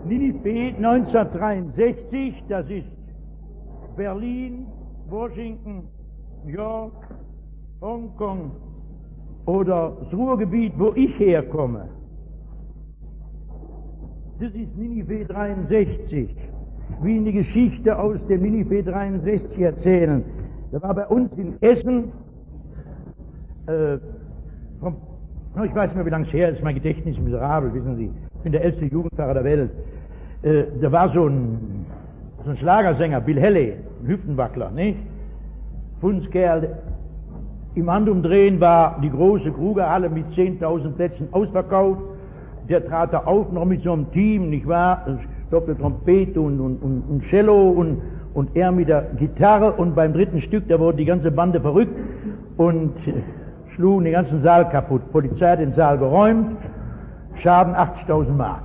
Ninive 1963, das ist Berlin, Washington, New York, Hongkong oder das Ruhrgebiet, wo ich herkomme. Das ist Ninive 63. Wie in die Geschichte aus dem Ninive 63 erzählen. Da war bei uns in Essen, ich weiß nicht mehr, wie lange es her ist, mein Gedächtnis ist miserabel, wissen Sie. Ich bin der älteste Jugendpfarrer der Welt. Da war so ein Schlagersänger, Bill Haley, ein Hüftenwackler, nicht? Fundskerl. Im Handumdrehen war die große Krugerhalle mit 10.000 Plätzen ausverkauft. Der trat da auf, noch mit so einem Team, nicht wahr? Doppeltrompete und Cello und er mit der Gitarre, und beim dritten Stück, da wurde die ganze Bande verrückt und schlugen den ganzen Saal kaputt. Polizei hat den Saal geräumt, Schaden 80.000 Mark.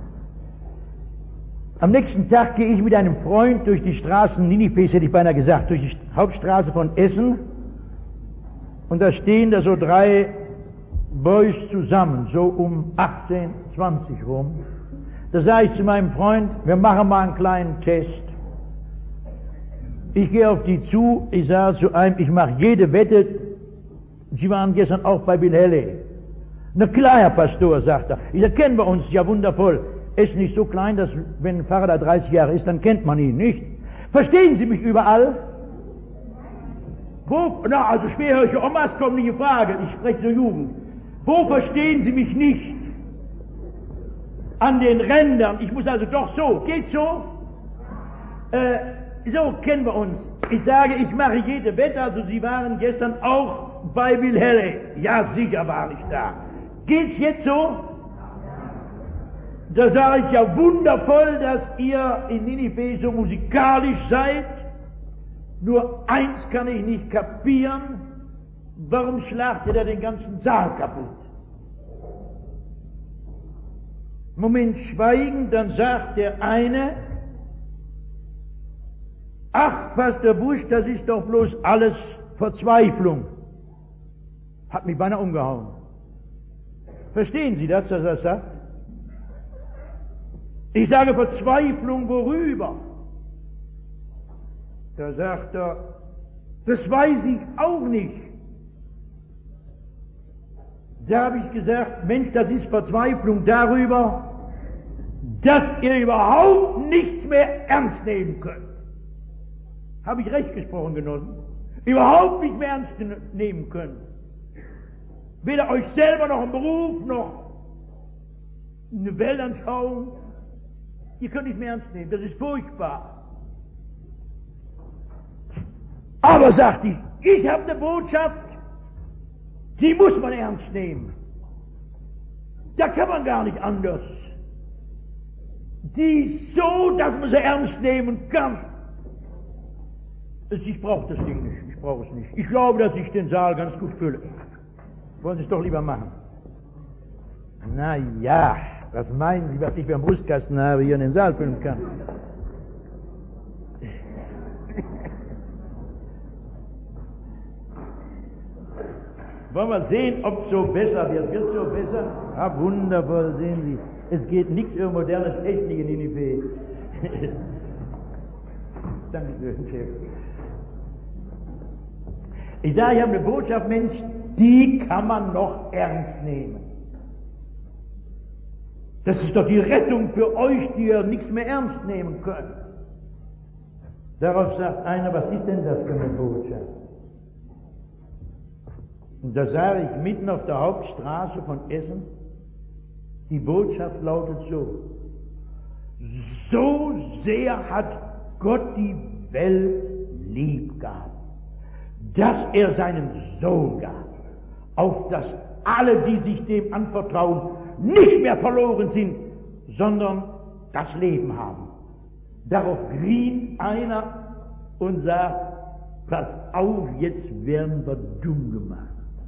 Am nächsten Tag gehe ich mit einem Freund durch die Straßen Ninives, hätte ich beinahe gesagt, durch die Hauptstraße von Essen, und da stehen da so 3 Boys zusammen, so um 18, 20 rum. Da sage ich zu meinem Freund, wir machen mal einen kleinen Test. Ich gehe auf die zu, ich sage zu einem, ich mache jede Wette, Sie waren gestern auch bei Bill Haley. Na klar, Herr Pastor, sagt er. Ich sage, kennen wir uns, ja wundervoll. Er ist nicht so klein, dass wenn ein Pfarrer da 30 Jahre ist, dann kennt man ihn nicht. Verstehen Sie mich überall? Wo? Na, also schwerhörige Omas kommen nicht in Frage, ich spreche zur Jugend. Wo verstehen Sie mich nicht? An den Rändern. Ich muss also doch so. Geht so? So kennen wir uns. Ich sage, ich mache jede Wette, also Sie waren gestern auch bei Bill Haley. Ja, sicher war ich da. Geht's jetzt so? Da sage ich, ja wundervoll, dass ihr in Ninive so musikalisch seid. Nur eins kann ich nicht kapieren. Warum schlagt ihr da den ganzen Saal kaputt? Moment Schweigen, dann sagt der eine, ach, Pastor Busch, das ist doch bloß alles Verzweiflung. Hat mich beinahe umgehauen. Verstehen Sie das, was er sagt? Ich sage Verzweiflung worüber? Da sagt er, das weiß ich auch nicht. Da habe ich gesagt, Mensch, das ist Verzweiflung darüber, dass ihr überhaupt nichts mehr ernst nehmen könnt. Habe ich recht gesprochen, Genossen? Überhaupt nicht mehr ernst nehmen könnt. Weder euch selber noch im Beruf, noch eine Weltanschauung. Ihr könnt nicht mehr ernst nehmen, das ist furchtbar. Aber, sagt ich habe eine Botschaft, die muss man ernst nehmen. Da kann man gar nicht anders. Die ist so, dass man sie ernst nehmen kann. Ich brauche das Ding nicht, ich brauche es nicht. Ich glaube, dass ich den Saal ganz gut fülle. Wollen Sie es doch lieber machen? Na ja, was meinen Sie, was ich beim Brustkasten habe, hier in den Saal füllen kann? Wollen wir sehen, ob es so besser wird. Wird es so besser? Ah, wundervoll, sehen Sie. Es geht nichts über modernes Technik in Ninive. Dankeschön, Chef. Ich sage, ich habe eine Botschaft, Mensch, die kann man noch ernst nehmen. Das ist doch die Rettung für euch, die ihr nichts mehr ernst nehmen könnt. Darauf sagt einer, was ist denn das für eine Botschaft? Und da sage ich mitten auf der Hauptstraße von Essen, die Botschaft lautet so: So sehr hat Gott die Welt lieb gehabt, dass er seinen Sohn gab, auf dass alle, die sich dem anvertrauen, nicht mehr verloren sind, sondern das Leben haben. Darauf grient einer und sagt, pass auf, jetzt werden wir dumm gemacht.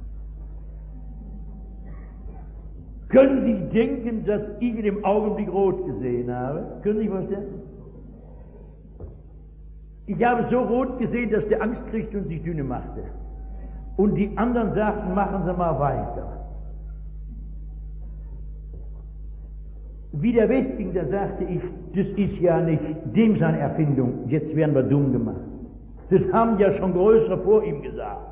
Können Sie denken, dass ich in dem Augenblick rot gesehen habe? Können Sie sich vorstellen? Ich habe so rot gesehen, dass der Angst kriegte und sich dünne machte. Und die anderen sagten, machen Sie mal weiter. Wie der Westling, da sagte ich, das ist ja nicht dem seine Erfindung, jetzt werden wir dumm gemacht. Das haben ja schon Größere vor ihm gesagt.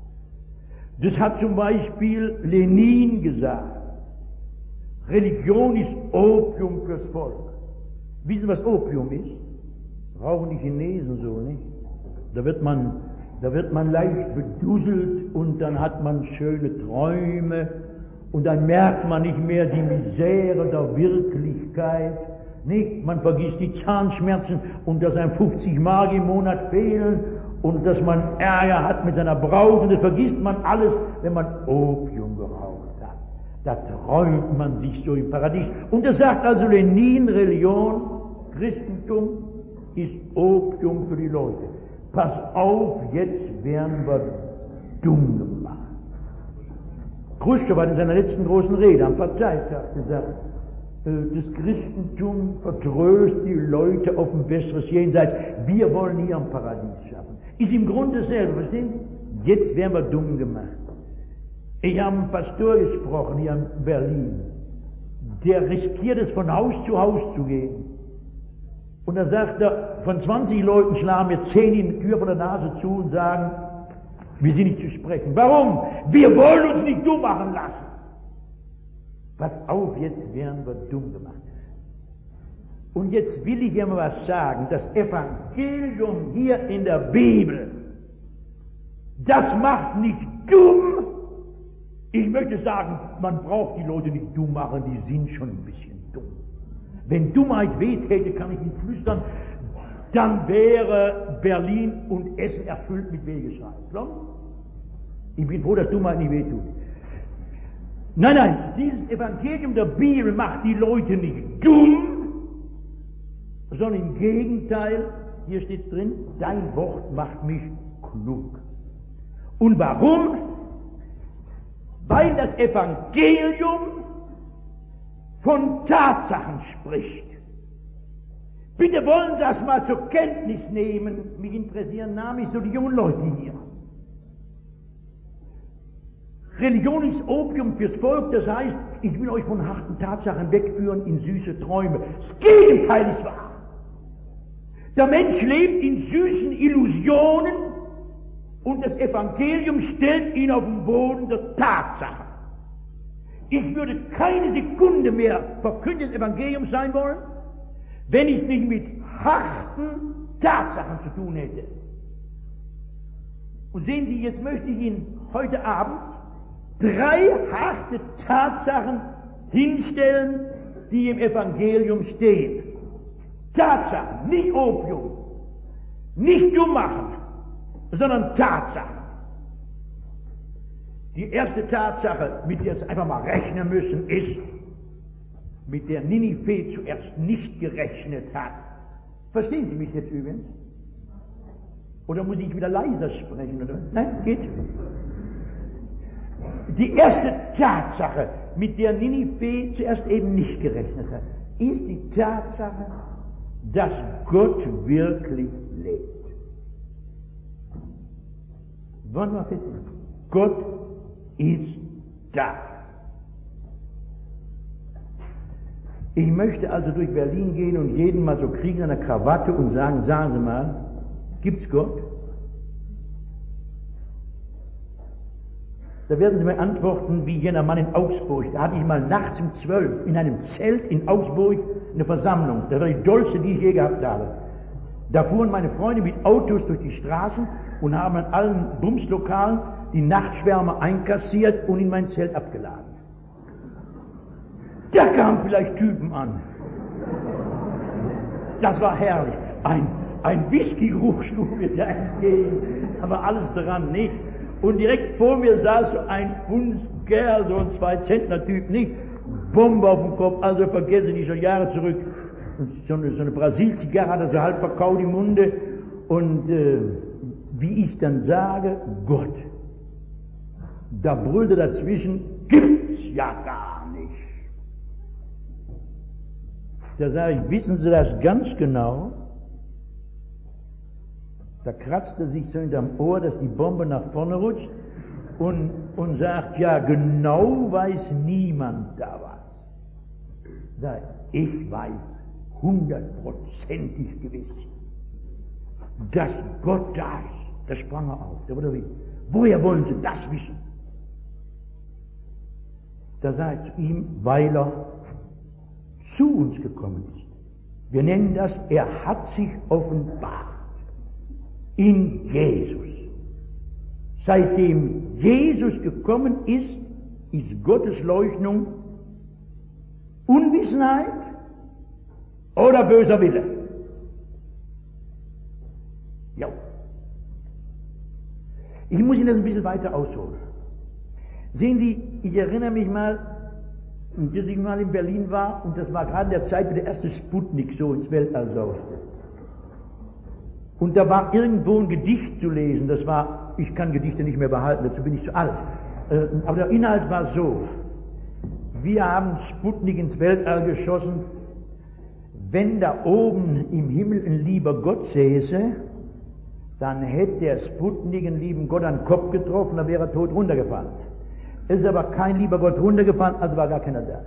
Das hat zum Beispiel Lenin gesagt. Religion ist Opium fürs Volk. Wissen Sie, was Opium ist? Brauchen die Chinesen so, nicht? Da wird man leicht beduselt und dann hat man schöne Träume und dann merkt man nicht mehr die Misere der Wirklichkeit, nicht? Man vergisst die Zahnschmerzen und dass einem 50 Mark im Monat fehlen und dass man Ärger hat mit seiner Braut und das vergisst man alles, wenn man Opium geraucht hat. Da träumt man sich so im Paradies. Und das sagt also Lenin, Religion, Christentum ist Opium für die Leute. Pass auf, jetzt werden wir dumm gemacht. Khrushchev hat in seiner letzten großen Rede am Parteitag gesagt, das Christentum vertröst die Leute auf ein besseres Jenseits. Wir wollen hier ein Paradies schaffen. Ist im Grunde selber, verstehen Sie? Jetzt werden wir dumm gemacht. Ich habe einen Pastor gesprochen hier in Berlin, der riskiert es, von Haus zu Haus zu gehen. Und dann sagt er, von 20 Leuten schlagen wir 10 in die Tür von der Nase zu und sagen, wir sind nicht zu sprechen. Warum? Wir wollen uns nicht dumm machen lassen. Pass auf, jetzt werden wir dumm gemacht. Und jetzt will ich ja mal was sagen. Das Evangelium hier in der Bibel, das macht nicht dumm. Ich möchte sagen, man braucht die Leute nicht dumm machen, die sind schon ein bisschen dumm. Wenn Dummheit wehtäte, kann ich Ihnen flüstern, dann wäre Berlin und Essen erfüllt mit Wehgeschrei. Ich bin froh, dass Dummheit nicht wehtut. Nein, dieses Evangelium der Bibel macht die Leute nicht dumm, sondern im Gegenteil, hier steht drin, dein Wort macht mich klug. Und warum? Weil das Evangelium von Tatsachen spricht. Bitte wollen Sie das mal zur Kenntnis nehmen. Mich interessieren namentlich so die jungen Leute hier. Religion ist Opium fürs Volk, das heißt, ich will euch von harten Tatsachen wegführen in süße Träume. Das Gegenteil ist wahr. Der Mensch lebt in süßen Illusionen und das Evangelium stellt ihn auf den Boden der Tatsachen. Ich würde keine Sekunde mehr Verkünder des Evangeliums sein wollen, wenn ich es nicht mit harten Tatsachen zu tun hätte. Und sehen Sie, jetzt möchte ich Ihnen heute Abend 3 harte Tatsachen hinstellen, die im Evangelium stehen. Tatsachen, nicht Opium, nicht dumm machen, sondern Tatsachen. Die erste Tatsache, mit der Sie einfach mal rechnen müssen, ist, mit der Ninive zuerst nicht gerechnet hat. Verstehen Sie mich jetzt übrigens? Oder muss ich wieder leiser sprechen? Oder? Nein, geht. Die erste Tatsache, mit der Ninive zuerst eben nicht gerechnet hat, ist die Tatsache, dass Gott wirklich lebt. Wollen wir feststellen? Gott ist da. Ich möchte also durch Berlin gehen und jeden mal so kriegen an der Krawatte und sagen, sagen Sie mal, gibt's Gott? Da werden Sie mir antworten, wie jener Mann in Augsburg. Da hatte ich mal nachts um 12 in einem Zelt in Augsburg eine Versammlung. Das war die dollste, die ich je gehabt habe. Da fuhren meine Freunde mit Autos durch die Straßen und haben an allen Bumslokalen die Nachtschwärmer einkassiert und in mein Zelt abgeladen. Da kamen vielleicht Typen an. Das war herrlich. Ein Whisky-Geruch schlug mir da entgegen. Aber alles dran, nicht? Und direkt vor mir saß so ein Hundskerl, so ein 2-Zentner-Typ, nicht? Bombe auf dem Kopf, also vergesse ich schon Jahre zurück. So eine Brasil-Zigarre hat er so halb verkaut im Munde. Und wie ich dann sage, Gott, da brüllte dazwischen, gibt's ja gar nicht. Da sage ich, wissen Sie das ganz genau? Da kratzt er sich so hinterm Ohr, dass die Bombe nach vorne rutscht und sagt, ja, genau weiß niemand da was. Ich weiß hundertprozentig gewiss, dass Gott da ist. Da sprang er auf. Da wurde wie, woher wollen Sie das wissen? Da sah ich zu ihm, weil er zu uns gekommen ist. Wir nennen das, er hat sich offenbart in Jesus. Seitdem Jesus gekommen ist, ist Gottes Leugnung Unwissenheit oder böser Wille. Ja. Ich muss Ihnen das ein bisschen weiter ausholen. Sehen Sie, ich erinnere mich mal, dass ich mal in Berlin war, und das war gerade in der Zeit, wo der erste Sputnik so ins Weltall sauste. Und da war irgendwo ein Gedicht zu lesen, das war, ich kann Gedichte nicht mehr behalten, dazu bin ich zu alt. Aber der Inhalt war so: Wir haben Sputnik ins Weltall geschossen. Wenn da oben im Himmel ein lieber Gott säße, dann hätte der Sputnik einen lieben Gott an den Kopf getroffen, dann wäre er tot runtergefallen. Es ist aber kein lieber Gott runtergefallen, also war gar keiner da.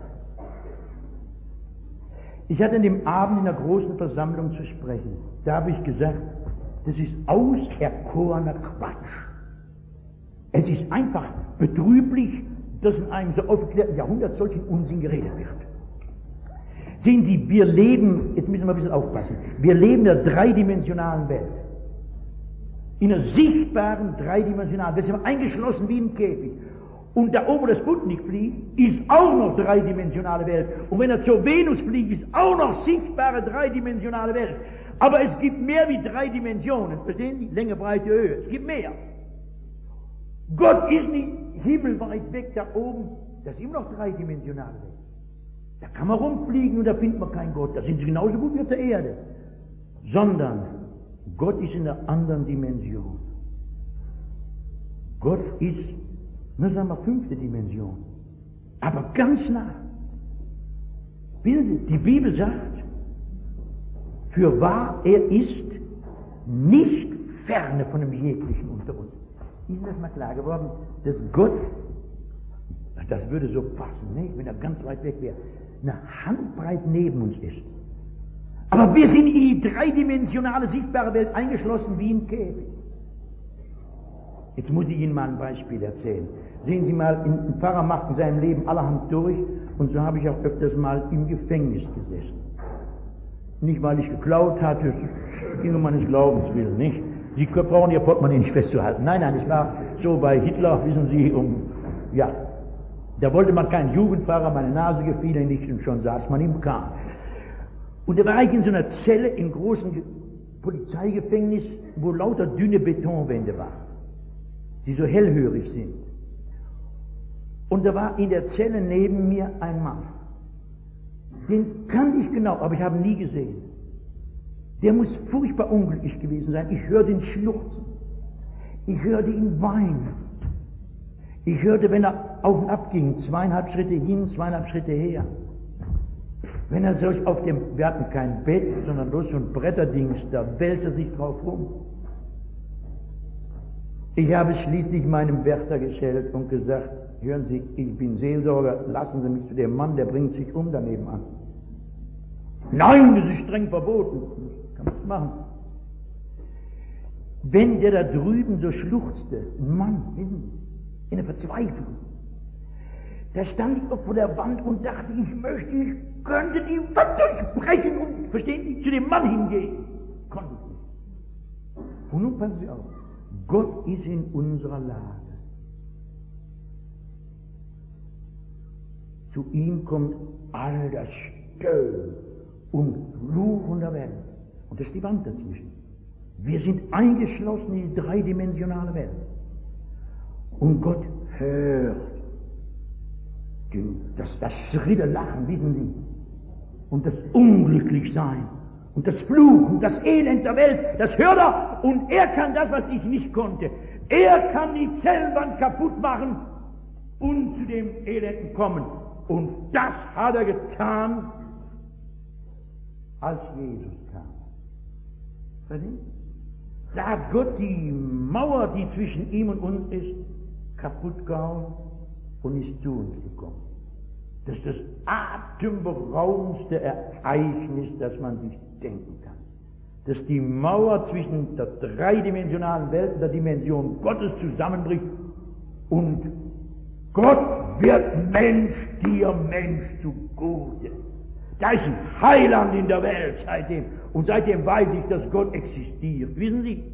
Ich hatte an dem Abend in der großen Versammlung zu sprechen. Da habe ich gesagt, das ist auserkorener Quatsch. Es ist einfach betrüblich, dass in einem so aufgeklärten Jahrhundert solchen Unsinn geredet wird. Sehen Sie, wir leben, jetzt müssen wir ein bisschen aufpassen, wir leben in einer dreidimensionalen Welt. In einer sichtbaren dreidimensionalen Welt. Wir sind eingeschlossen wie im Käfig. Und da oben das Sputnik fliegt, ist auch noch dreidimensionale Welt. Und wenn er zur Venus fliegt, ist auch noch sichtbare dreidimensionale Welt. Aber es gibt mehr wie 3 Dimensionen. Verstehen Sie? Länge, Breite, Höhe. Es gibt mehr. Gott ist nicht himmelweit weg da oben. Das ist immer noch dreidimensionale Welt. Da kann man rumfliegen und da findet man keinen Gott. Da sind sie genauso gut wie auf der Erde. Sondern Gott ist in einer anderen Dimension. Gott ist, na sagen wir, 5. Dimension. Aber ganz nah. Wissen Sie, die Bibel sagt, fürwahr, er ist nicht ferne von dem Jeglichen unter uns. Ist Ihnen das mal klar geworden, dass Gott, das würde so passen, nicht? Wenn er ganz weit weg wäre, eine Handbreit neben uns ist. Aber wir sind in die dreidimensionale, sichtbare Welt eingeschlossen wie im Käfig. Jetzt muss ich Ihnen mal ein Beispiel erzählen. Sehen Sie mal, ein Pfarrer macht in seinem Leben allerhand durch, und so habe ich auch öfters mal im Gefängnis gesessen. Nicht, weil ich geklaut hatte, es ging um meines Glaubens willen, nicht? Sie brauchen Ihr Portemonnaie nicht festzuhalten. Nein, nein, ich war so bei Hitler, wissen Sie, ja, da wollte man keinen Jugendpfarrer, meine Nase gefiel ihm nicht, und schon saß man im Kahn. Und da war ich in so einer Zelle im großen Polizeigefängnis, wo lauter dünne Betonwände waren, die so hellhörig sind. Und da war in der Zelle neben mir ein Mann. Den kannte ich genau, aber ich habe ihn nie gesehen. Der muss furchtbar unglücklich gewesen sein. Ich hörte ihn schluchzen. Ich hörte ihn weinen. Ich hörte, wenn er auf und ab ging, 2,5 Schritte hin, 2,5 Schritte her. Wenn er solch auf dem, wir hatten kein Bett, sondern bloß so ein Bretterdings, da wälzt er sich drauf rum. Ich habe schließlich meinem Wärter geschellt und gesagt, hören Sie, ich bin Seelsorger, lassen Sie mich zu dem Mann, der bringt sich um daneben an. Nein, das ist streng verboten. Kann man das machen? Wenn der da drüben so schluchzte, ein Mann, in der Verzweiflung, da stand ich doch vor der Wand und dachte, ich könnte die Wand durchbrechen und, verstehen Sie, zu dem Mann hingehen. Konnte ich nicht. Und nun passen Sie auf, Gott ist in unserer Lage. Zu ihm kommt all das Stöhnen und Fluchen der Welt. Und das ist die Wand dazwischen. Wir sind eingeschlossen in die dreidimensionale Welt. Und Gott hört das schrille Lachen, wissen Sie, und das Unglücklichsein und das Fluchen, das Elend der Welt, das hört er, und er kann das, was ich nicht konnte. Er kann die Zellenwand kaputt machen und zu dem Elenden kommen. Und das hat er getan, als Jesus kam. Verstehen? Da hat Gott die Mauer, die zwischen ihm und uns ist, kaputt gehauen und ist zu uns gekommen. Das ist das atemberaubendste Ereignis, das man sich denken kann. Dass die Mauer zwischen der dreidimensionalen Welt und der Dimension Gottes zusammenbricht und Gott wird Mensch, dir Mensch zugute. Da ist ein Heiland in der Welt seitdem. Und seitdem weiß ich, dass Gott existiert. Wissen Sie?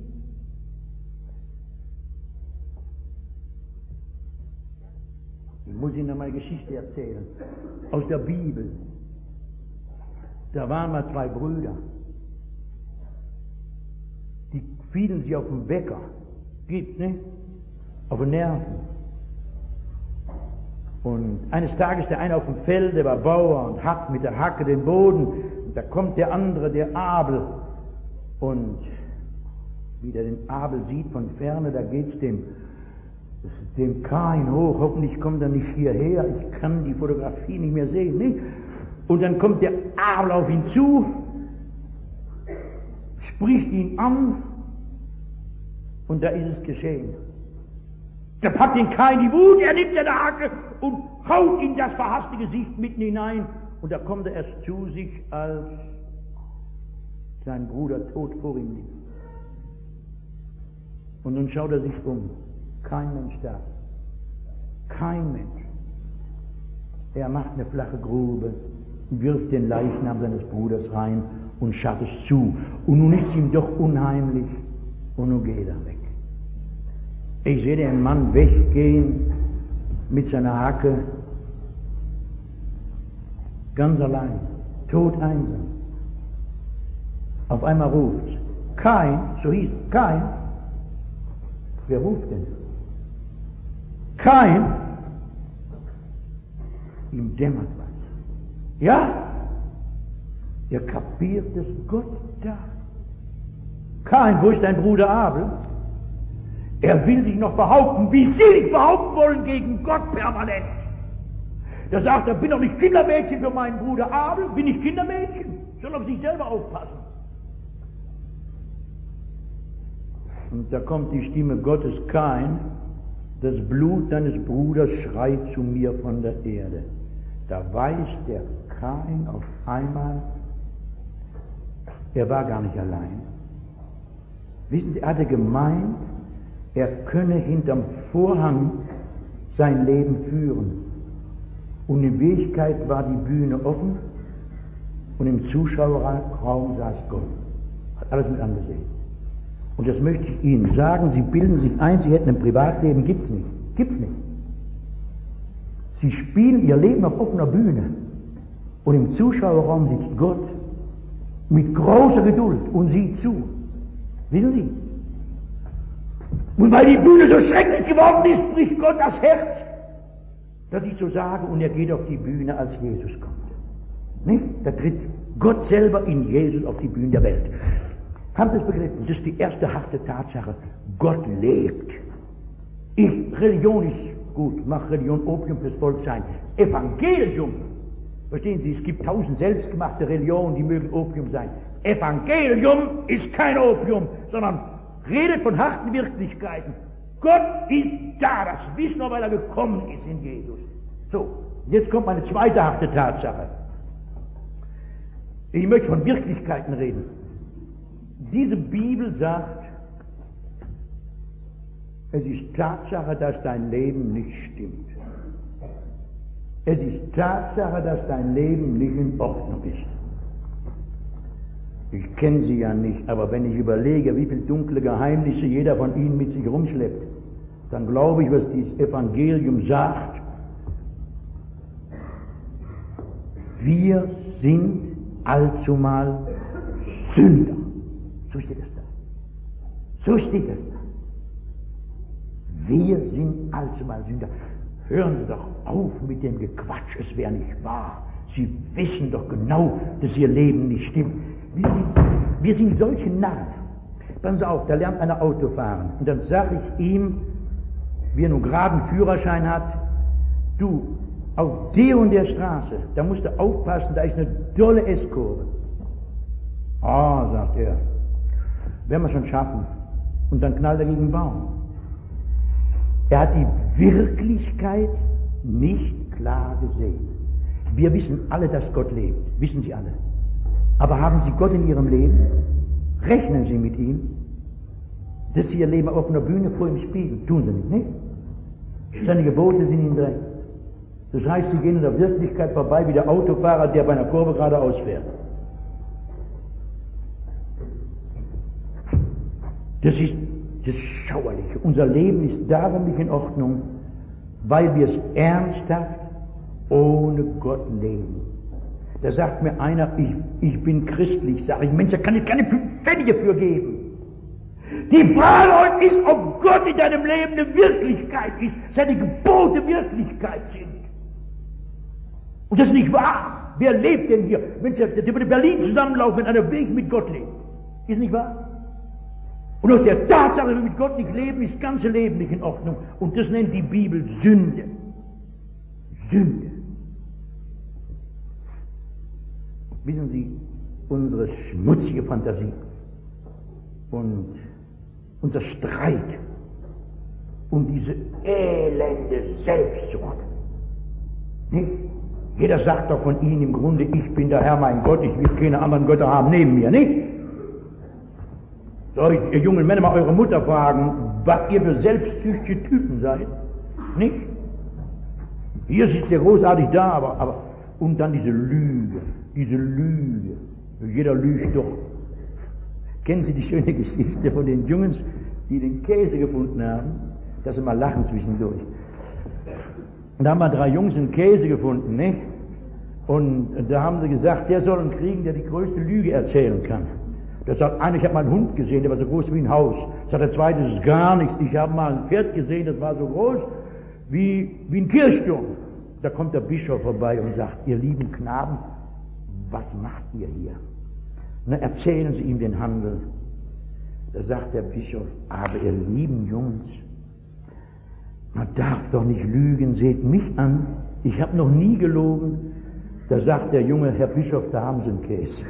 Ich muss Ihnen noch mal eine Geschichte erzählen. Aus der Bibel. Da waren mal zwei Brüder. Die fielen sich auf den Wecker. Gibt's nicht? Auf den Nerven. Und eines Tages der eine auf dem Feld, der war Bauer und hackt mit der Hacke den Boden. Und da kommt der andere, der Abel. Und wie der den Abel sieht von ferne, da geht's dem Kain hoch. Hoffentlich kommt er nicht hierher. Ich kann die Fotografie nicht mehr sehen. Nicht? Und dann kommt der Abel auf ihn zu, spricht ihn an und da ist es geschehen. Da packt ihn Kain die Wut, er nimmt seine Hacke und haut in das verhasste Gesicht mitten hinein. Und da kommt er erst zu sich, als sein Bruder tot vor ihm liegt. Und nun schaut er sich um. Kein Mensch da. Kein Mensch. Er macht eine flache Grube, wirft den Leichnam seines Bruders rein und schaut es zu. Und nun ist ihm doch unheimlich und nun geht er weg. Ich sehe den Mann weggehen mit seiner Hacke, ganz allein, todeinsam. Auf einmal ruft Kain, so hieß es, Kain. Wer ruft denn? Kain. Ihm dämmert was. Ja, er kapiert, dass Gott da. Kain, wo ist dein Bruder Abel? Er will sich noch behaupten, wie Sie sich behaupten wollen gegen Gott permanent. Da sagt er, bin doch nicht Kindermädchen für meinen Bruder Abel, bin ich Kindermädchen, soll auf sich selber aufpassen. Und da kommt die Stimme Gottes, Kain, das Blut deines Bruders schreit zu mir von der Erde. Da weiß der Kain auf einmal, er war gar nicht allein. Wissen Sie, er hatte gemeint, er könne hinterm Vorhang sein Leben führen. Und in Wirklichkeit war die Bühne offen und im Zuschauerraum saß Gott. Hat alles mit angesehen. Und das möchte ich Ihnen sagen, Sie bilden sich ein, Sie hätten ein Privatleben, gibt's nicht. Gibt's nicht. Sie spielen Ihr Leben auf offener Bühne und im Zuschauerraum sitzt Gott mit großer Geduld und sieht zu. Wissen Sie? Und weil die Bühne so schrecklich geworden ist, bricht Gott das Herz, dass ich so sage, und er geht auf die Bühne, als Jesus kommt. Nicht? Da tritt Gott selber in Jesus auf die Bühne der Welt. Haben Sie es begriffen? Das ist die erste harte Tatsache. Gott lebt. Religion ist gut, macht Religion Opium fürs Volk sein. Evangelium, verstehen Sie, es gibt 1000 selbstgemachte Religionen, die mögen Opium sein. Evangelium ist kein Opium, sondern redet von harten Wirklichkeiten. Gott ist da, das wissen wir, weil er gekommen ist in Jesus. So, jetzt kommt meine zweite harte Tatsache. Ich möchte von Wirklichkeiten reden. Diese Bibel sagt, es ist Tatsache, dass dein Leben nicht stimmt. Es ist Tatsache, dass dein Leben nicht in Ordnung ist. Ich kenne Sie ja nicht, aber wenn ich überlege, wie viele dunkle Geheimnisse jeder von Ihnen mit sich rumschleppt, dann glaube ich, was dieses Evangelium sagt. Wir sind allzumal Sünder. So steht es da. So steht es da. Wir sind allzumal Sünder. Hören Sie doch auf mit dem Gequatsch, es wäre nicht wahr. Sie wissen doch genau, dass Ihr Leben nicht stimmt. Wir sind solche Narren. Passen Sie auf, da lernt einer Auto fahren. Und dann sage ich ihm, wie er nun gerade einen Führerschein hat, du, auf der und der Straße, da musst du aufpassen, da ist eine dolle S-Kurve. Ah, sagt er, werden wir schon schaffen. Und dann knallt er gegen den Baum. Er hat die Wirklichkeit nicht klar gesehen. Wir wissen alle, dass Gott lebt. Wissen Sie alle. Aber haben Sie Gott in Ihrem Leben? Rechnen Sie mit ihm? Dass Sie Ihr Leben auf einer Bühne vor ihm spielen? Tun Sie nicht, nicht? Seine Gebote sind Ihnen recht. Das heißt, Sie gehen in der Wirklichkeit vorbei wie der Autofahrer, der bei einer Kurve geradeaus fährt. Das ist das Schauerliche. Unser Leben ist darum nicht in Ordnung, weil wir es ernsthaft ohne Gott leben. Da sagt mir einer, ich bin christlich, sage ich, Mensch, da kann ich keine 5 Pfennige für geben. Die Frage heute ist, ob Gott in deinem Leben eine Wirklichkeit ist, seine Gebote Wirklichkeit sind. Und das ist nicht wahr. Wer lebt denn hier? Mensch, der würde Berlin zusammenlaufen, wenn einer Weg mit Gott lebt. Ist nicht wahr? Und aus der Tatsache, dass wir mit Gott nicht leben, ist das ganze Leben nicht in Ordnung. Und das nennt die Bibel Sünde. Sünde. Wissen Sie, unsere schmutzige Fantasie und unser Streit und diese elende Selbstsucht. Nicht? Jeder sagt doch von Ihnen im Grunde, ich bin der Herr, mein Gott, ich will keine anderen Götter haben neben mir, nicht? Soll ich, ihr jungen Männer, mal eure Mutter fragen, was ihr für selbstsüchtige Typen seid? Nicht? Hier sitzt ihr großartig da, aber und dann diese Lüge. Jeder lügt doch. Kennen Sie die schöne Geschichte von den Jungs, die den Käse gefunden haben? Dass sie mal lachen zwischendurch. Und da haben wir 3 Jungs einen Käse gefunden, nicht? Und da haben sie gesagt, der soll einen kriegen, der die größte Lüge erzählen kann. Da sagt einer, ich habe mal einen Hund gesehen, der war so groß wie ein Haus. Sagt der zweite, das ist gar nichts. Ich habe mal ein Pferd gesehen, das war so groß wie ein Kirchturm. Da kommt der Bischof vorbei und sagt, ihr lieben Knaben, was macht ihr hier? Na, erzählen Sie ihm den Handel. Da sagt der Bischof, aber ihr lieben Jungs, man darf doch nicht lügen, seht mich an, ich habe noch nie gelogen. Da sagt der Junge, Herr Bischof, da haben Sie einen Käse.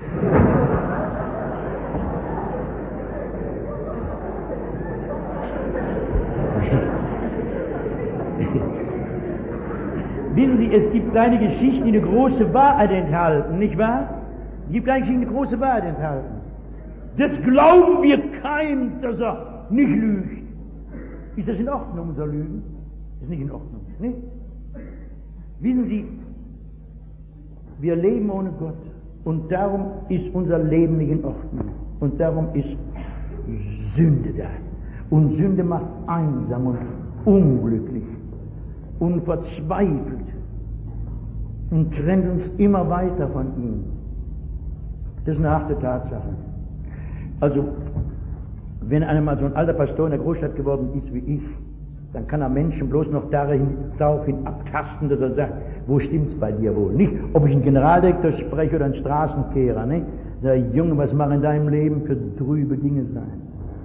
Wissen Sie, es gibt kleine Geschichten, die eine große Wahrheit enthalten, nicht wahr? Es gibt kleine Geschichten, die eine große Wahrheit enthalten. Das glauben wir keinem, dass er nicht lügt. Ist das in Ordnung, unser Lügen? Das ist nicht in Ordnung, nicht? Wissen Sie, wir leben ohne Gott und darum ist unser Leben nicht in Ordnung. Und darum ist Sünde da. Und Sünde macht einsam und unglücklich und verzweifelt und trennt uns immer weiter von ihm. Das ist eine harte Tatsache. Also, wenn einer mal so ein alter Pastor in der Großstadt geworden ist wie ich, dann kann er Menschen bloß noch daraufhin abtasten, dass er sagt, wo stimmt's bei dir wohl? Nicht, ob ich einen Generaldirektor spreche oder einen Straßenkehrer, nicht? Der Junge, was mag in deinem Leben für trübe Dinge sein?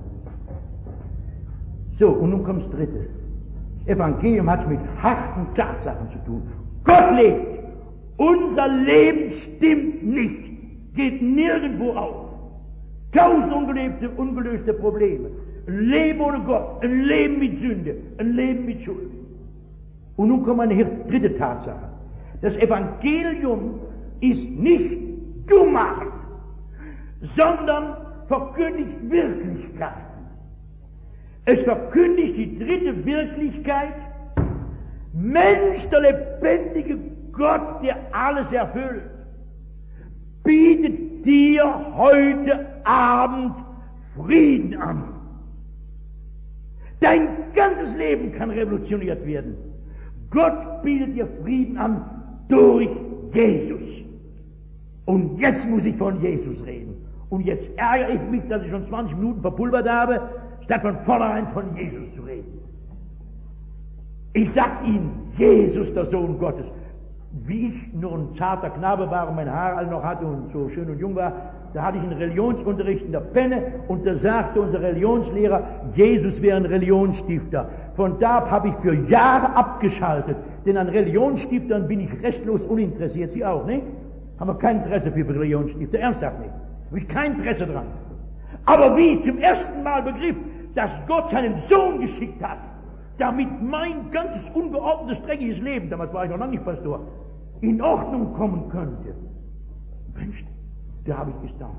So, und nun kommt das Dritte. Das Evangelium hat mit harten Tatsachen zu tun. Gott lebt. Unser Leben stimmt nicht. Geht nirgendwo auf. 1000 ungelöste Probleme. Ein Leben ohne Gott. Ein Leben mit Sünde. Ein Leben mit Schuld. Und nun kommt eine dritte Tatsache. Das Evangelium ist nicht Dummheit, sondern verkündigt Wirklichkeit. Es verkündigt die dritte Wirklichkeit. Mensch, der lebendige Gott, der alles erfüllt, bietet dir heute Abend Frieden an. Dein ganzes Leben kann revolutioniert werden. Gott bietet dir Frieden an durch Jesus. Und jetzt muss ich von Jesus reden. Und jetzt ärgere ich mich, dass ich schon 20 Minuten verpulvert habe, statt von vornherein von Jesus zu reden. Ich sag Ihnen, Jesus, der Sohn Gottes, wie ich nur ein zarter Knabe war und mein Haar alle noch hatte und so schön und jung war, da hatte ich einen Religionsunterricht in der Penne und da sagte unser Religionslehrer, Jesus wäre ein Religionsstifter. Von da ab habe ich für Jahre abgeschaltet, denn an Religionsstiftern bin ich restlos uninteressiert. Sie auch, nicht? Haben wir kein Interesse für Religionsstifter, ernsthaft nicht. Habe ich kein Interesse dran. Aber wie ich zum ersten Mal begriff, dass Gott seinen Sohn geschickt hat, damit mein ganzes ungeordnetes, dreckiges Leben, damals war ich noch lange nicht Pastor, in Ordnung kommen könnte. Mensch, da habe ich gestaunt.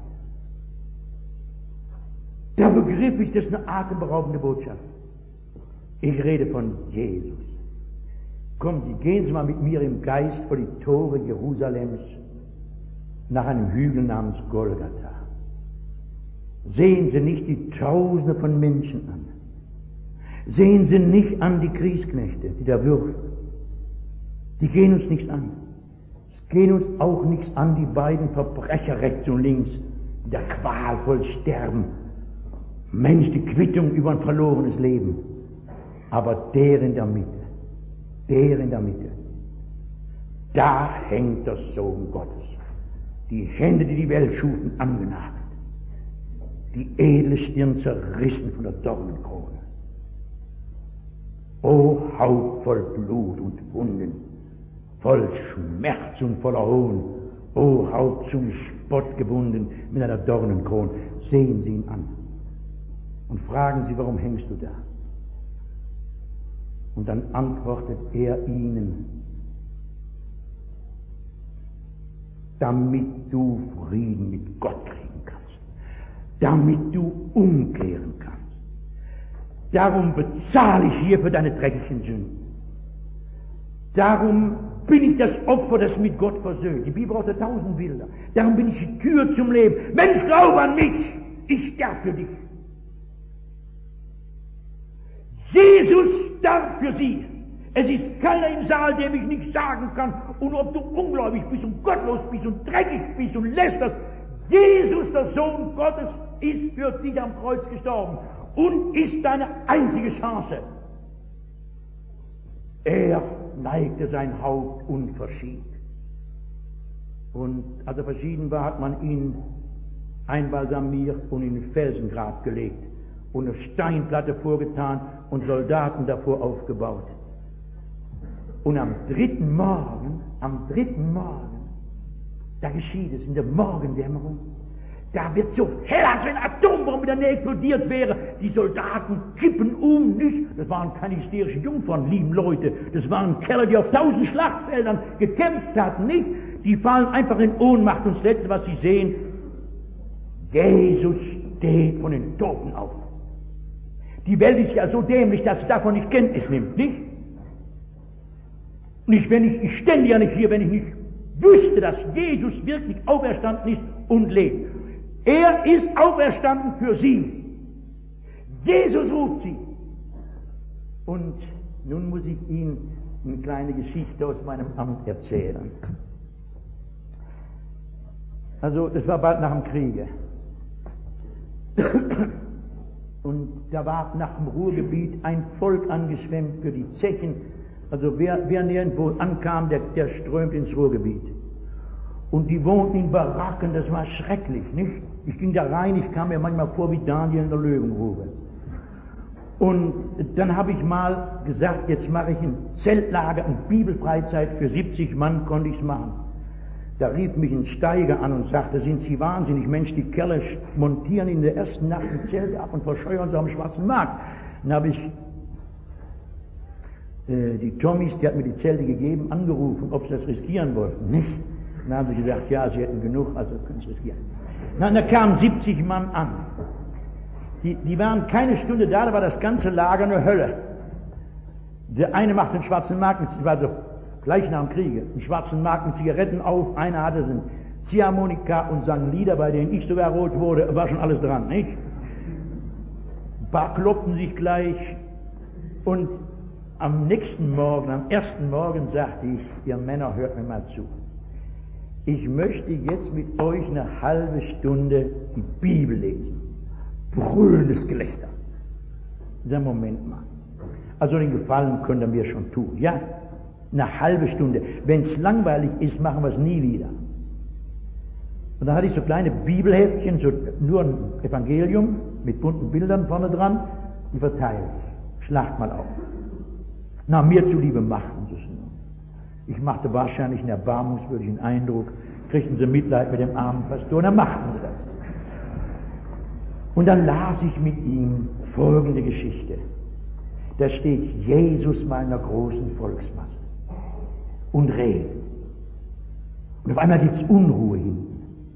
Da begriff ich, das ist eine atemberaubende Botschaft. Ich rede von Jesus. Kommen Sie, gehen Sie mal mit mir im Geist vor die Tore Jerusalems nach einem Hügel namens Golgatha. Sehen Sie nicht die Tausende von Menschen an. Sehen Sie nicht an die Kriegsknechte, die da würfeln. Die gehen uns nichts an. Es gehen uns auch nichts an, die beiden Verbrecher rechts und links, die da qualvoll sterben. Mensch, die Quittung über ein verlorenes Leben. Aber der in der Mitte, da hängt der Sohn Gottes. Die Hände, die die Welt schufen, angenagelt. Die edle Stirn zerrissen von der Dornenkrone. O Haupt voll Blut und Wunden, voll Schmerz und voller Hohn, o Haupt zum Spott gebunden mit einer Dornenkrone. Sehen Sie ihn an und fragen Sie, warum hängst du da? Und dann antwortet er ihnen, damit du Frieden mit Gott kriegen kannst, damit du umkehren kannst. Darum bezahle ich hier für deine dreckigen Sünden. Darum bin ich das Opfer, das mit Gott versöhnt. Die Bibel braucht 1000 Bilder. Darum bin ich die Tür zum Leben. Mensch, glaub an mich, ich sterbe für dich. Jesus starb für sie. Es ist keiner im Saal, dem ich nicht sagen kann, und ob du ungläubig bist und gottlos bist und dreckig bist und lästerst, Jesus, der Sohn Gottes, ist für dich am Kreuz gestorben und ist deine einzige Chance. Er neigte sein Haupt und verschied. Und als er verschieden war, hat man ihn einbalsamiert und in ein Felsengrab gelegt und eine Steinplatte vorgetan und Soldaten davor aufgebaut. Und am dritten Morgen, da geschieht es in der Morgendämmerung, da wird so hell, als wenn eine Atombombe in der Nähe explodiert wäre. Die Soldaten kippen um, nicht? Das waren keine hysterischen Jungfern, lieben Leute. Das waren Kerle, die auf 1000 Schlachtfeldern gekämpft hatten, nicht? Die fallen einfach in Ohnmacht und das Letzte, was sie sehen, Jesus steht von den Toten auf. Die Welt ist ja so dämlich, dass sie davon nicht Kenntnis nimmt, nicht? Nicht, ich stände ja nicht hier, wenn ich nicht wüsste, dass Jesus wirklich auferstanden ist und lebt. Er ist auferstanden für sie. Jesus ruft sie. Und nun muss ich Ihnen eine kleine Geschichte aus meinem Amt erzählen. Also, das war bald nach dem Kriege. Und da war nach dem Ruhrgebiet ein Volk angeschwemmt für die Zechen. Also wer nirgendwo ankam, der strömt ins Ruhrgebiet. Und die wohnten in Baracken, das war schrecklich, nicht? Ich ging da rein, ich kam mir manchmal vor wie Daniel in der Löwengrube. Und dann habe ich mal gesagt, jetzt mache ich ein Zeltlager, eine Bibelfreizeit für 70 Mann, konnte ich es machen. Da rief mich ein Steiger an und sagte, sind Sie wahnsinnig, Mensch, die Kerle montieren in der ersten Nacht ein Zelt ab und verscheuern sie am schwarzen Markt. Dann habe ich die Tommys, die hat mir die Zelte gegeben, angerufen, ob sie das riskieren wollten, nicht? Dann haben sie gesagt, ja, sie hätten genug, also können sie riskieren. Na, da kamen 70 Mann an. Die waren keine Stunde da war das ganze Lager eine Hölle. Der eine macht den schwarzen Markt, das war so gleich nach dem Kriege, den schwarzen Markt mit Zigaretten auf, einer hatte so ein Ziehharmonika und sang Lieder, bei denen ich sogar rot wurde, war schon alles dran, nicht? Ein paar kloppten sich gleich und am nächsten Morgen, am ersten Morgen sagte ich, ihr Männer, hört mir mal zu. Ich möchte jetzt mit euch eine halbe Stunde die Bibel lesen. Brüllendes Gelächter. Sag, Moment mal. Also den Gefallen könnt ihr mir schon tun, ja? Eine halbe Stunde. Wenn es langweilig ist, machen wir es nie wieder. Und dann hatte ich so kleine Bibelheftchen, so nur ein Evangelium mit bunten Bildern vorne dran, die verteile ich. Schlagt mal auf. Na, mir zuliebe machten sie es nur. Ich machte wahrscheinlich einen erbarmungswürdigen Eindruck, kriegten sie Mitleid mit dem armen Pastor, und dann machten sie das. Und dann las ich mit ihm folgende Geschichte. Da steht Jesus mal in einer großen Volksmasse und redet. Und auf einmal gibt es Unruhe hinten.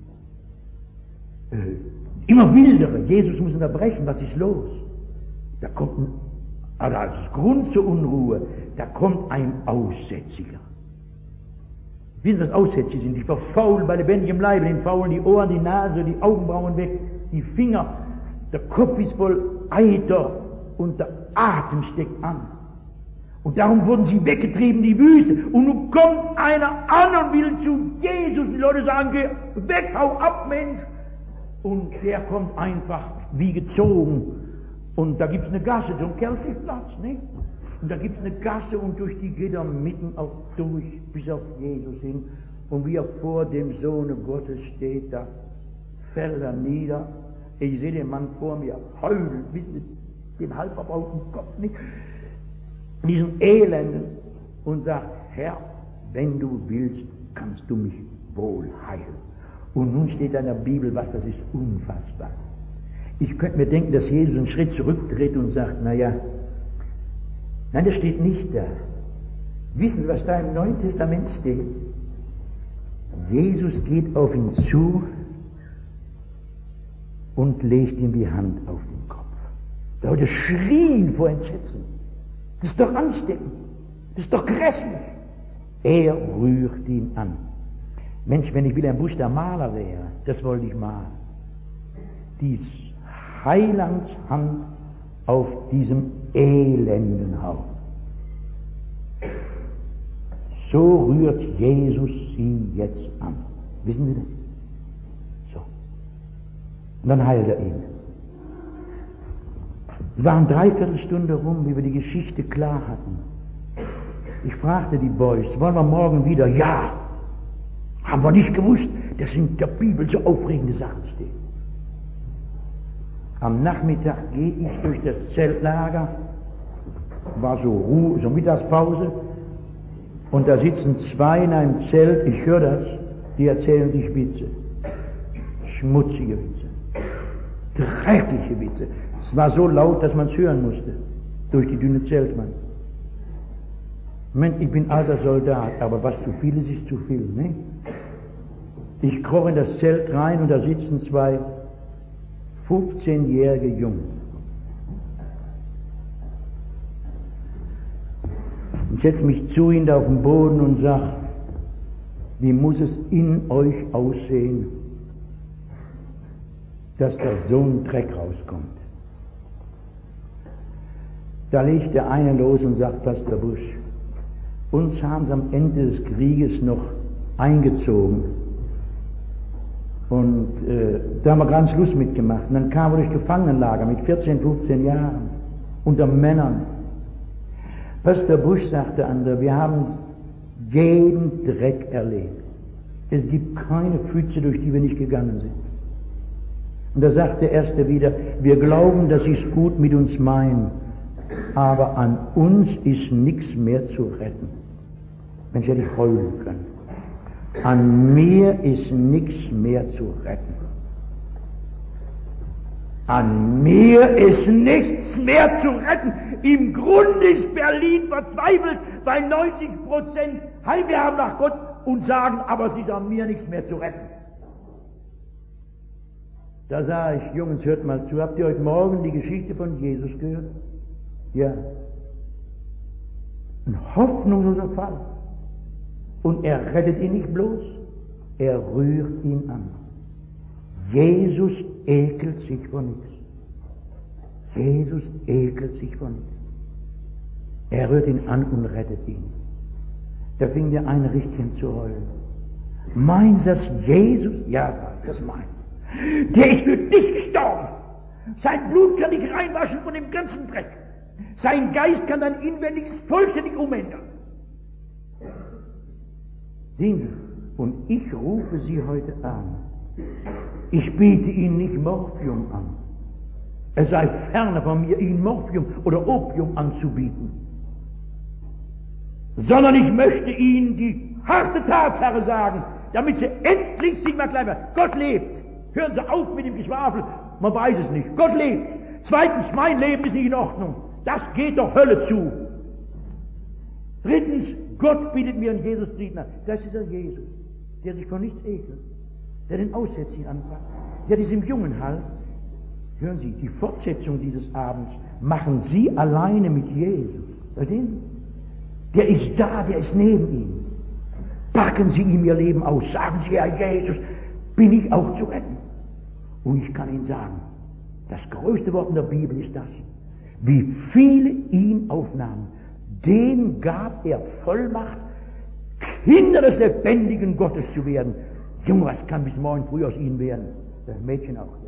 Immer wildere. Jesus muss unterbrechen. Was ist los? Da kommt als Grund zur Unruhe, da kommt ein Aussätziger. Wissen Sie, was Aussätzige sind? Die verfaulen bei lebendigem Leibe, den faulen die Ohren, die Nase, die Augenbrauen weg, die Finger, der Kopf ist voll Eiter und der Atem steckt an. Und darum wurden sie weggetrieben, die Wüste. Und nun kommt einer an und will zu Jesus. Die Leute sagen, geh weg, hau ab, Mensch. Und der kommt einfach wie gezogen. Und da gibt's eine Gasse, so ein Kerl kriegt Platz, nicht? Und da gibt's eine Gasse und durch die geht er mitten auf durch, bis auf Jesus hin. Und wie er vor dem Sohne Gottes steht, da fällt er nieder. Ich sehe den Mann vor mir heulen, wissen Sie, den halb auf dem Kopf nicht. Diesen Elenden und sagt, Herr, wenn du willst, kannst du mich wohl heilen. Und nun steht da in der Bibel was, das ist unfassbar. Ich könnte mir denken, dass Jesus einen Schritt zurücktritt und sagt, naja, nein, das steht nicht da. Wissen Sie, was da im Neuen Testament steht? Jesus geht auf ihn zu und legt ihm die Hand auf den Kopf. Die Leute schrien vor Entsetzen. Das ist doch ansteckend. Das ist doch grässlich. Er rührt ihn an. Mensch, wenn ich Wilhelm Busch der Maler wäre, das wollte ich malen. Dies Heilands Hand auf diesem elenden Haupt. So rührt Jesus sie jetzt an. Wissen Sie das? So. Und dann heilt er ihn. Es waren 3/4 Stunde rum, wie wir die Geschichte klar hatten. Ich fragte die Boys, wollen wir morgen wieder? Ja. Haben wir nicht gewusst, dass in der Bibel so aufregende Sachen stehen. Am Nachmittag gehe ich durch das Zeltlager, war so Ruhe, so Mittagspause, und da sitzen zwei in einem Zelt, ich höre das, die erzählen sich Witze. Schmutzige Witze. Dreckige Witze. Es war so laut, dass man es hören musste, durch die dünne Zeltwand. Moment, ich bin alter Soldat, aber was zu viel ist zu viel, ne? Ich kroch in das Zelt rein und da sitzen zwei 15-jährige Jungen. Ich setze mich zu ihnen da auf den Boden und sage, wie muss es in euch aussehen, dass da so ein Dreck rauskommt? Da legt der eine los und sagt, Pastor Busch, uns haben sie am Ende des Krieges noch eingezogen. Und da haben wir ganz Schluss mitgemacht. Und dann kamen wir durch Gefangenenlager mit 14, 15 Jahren unter Männern. Pastor Busch, sagte der andere, wir haben jeden Dreck erlebt. Es gibt keine Pfütze, durch die wir nicht gegangen sind. Und da sagt der Erste wieder, wir glauben, dass sie es gut mit uns meinen, aber an uns ist nichts mehr zu retten. Mensch, hätte ich heulen können. An mir ist nichts mehr zu retten. An mir ist nichts mehr zu retten. Im Grunde ist Berlin verzweifelt, weil 90% Heimweh haben nach Gott und sagen, aber es ist an mir nichts mehr zu retten. Da sah ich, Jungs, hört mal zu, habt ihr heute Morgen die Geschichte von Jesus gehört? Ja. Ein hoffnungsloser Fall. Und er rettet ihn nicht bloß, er rührt ihn an. Jesus ekelt sich vor nichts. Jesus ekelt sich vor nichts. Er rührt ihn an und rettet ihn. Da fing der eine richtig an zu heulen. Meinst du das Jesus? Ja, sagt, das meint. Der ist für dich gestorben. Sein Blut kann dich reinwaschen von dem ganzen Dreck. Sein Geist kann dein Inwendiges vollständig umändern. Sehen Sie, und ich rufe Sie heute an. Ich biete Ihnen nicht Morphium an. Es sei ferne von mir, Ihnen Morphium oder Opium anzubieten. Sondern ich möchte Ihnen die harte Tatsache sagen, damit Sie endlich sich mal klein werden. Gott lebt. Hören Sie auf mit dem Geschwafel. Man weiß es nicht. Gott lebt. Zweitens, mein Leben ist nicht in Ordnung. Das geht doch Hölle zu. Drittens, Gott bietet mir einen Jesus Frieden an. Das ist er Jesus. der sich vor nichts ekelt, der den Aussätzigen anpackt, der diesem Jungen half. Hören Sie, die Fortsetzung dieses Abends machen Sie alleine mit Jesus. Verstehen? Der ist da, der ist neben Ihnen. Packen Sie ihm Ihr Leben aus, sagen Sie, Herr Jesus, bin ich auch zu retten. Und ich kann Ihnen sagen, das größte Wort in der Bibel ist das: Wie viele ihn aufnahmen, denen gab er Vollmacht, Kinder des lebendigen Gottes zu werden. Junge, was kann bis morgen früh aus ihnen werden? Das Mädchen auch.